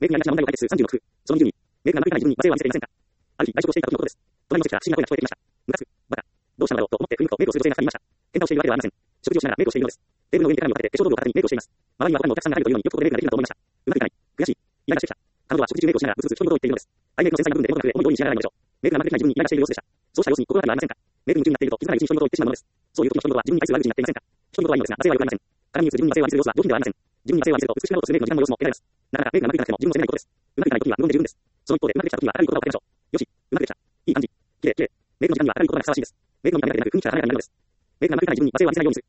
メイクにありがちな問題を解決する36。その20に、メイクが納得いかない自分に罵声を浴びせていませんか。ある日、外食をしていた時のことです。隣の席から不思議な声が聞こえてきました。ムカつく、バカ。どうしたのだろうと思って振り向くとメイクをする女性が2人いました。喧嘩をしているわけではありません。食事をしながらメイクをしているのです。テーブルの上に手紙を立てて化粧道具を片手にメイクをしています。周りには他にもお客さんが入るというのによくここでメイクができるんだと思いました。うまくいかない。悔しい。イライラしてきた。彼女は食事中メイクをしながらブツブツ独り言を言っているのです。アイメイクの繊細な部分でもっとなくて、主に容易に仕上がらないのでしょう。メイクが納得いかない自分にイライラしている様子でした。そうした様子に心当たりはありませんか。メイクに夢中になっていると気づかないうちに独り言を言ってしまうのです。そういう時の独り言は自分に対する悪口になっていませんか。独り言はいいのですが、罵声は良くありません。鏡に映る自分に罵声を浴びせる様子は上品ではありません。自分に罵声を浴びせると美しくなろうとするメイクの時間の様子も得られます。なかなかメイクがうまくいかなくても自分の責めないことです。うまくいかない時は無言で十分です。その一方でうまくできた時は明るい言葉をかけましょう。よし、うまくできた。いい感じ。きれい、きれい。メイクの時間には明るい言葉がふさわしいです。メイクの時間だけでなく雰囲気が華やかになるのです。メイクがうまくいかない自分に罵声を浴びせないようにする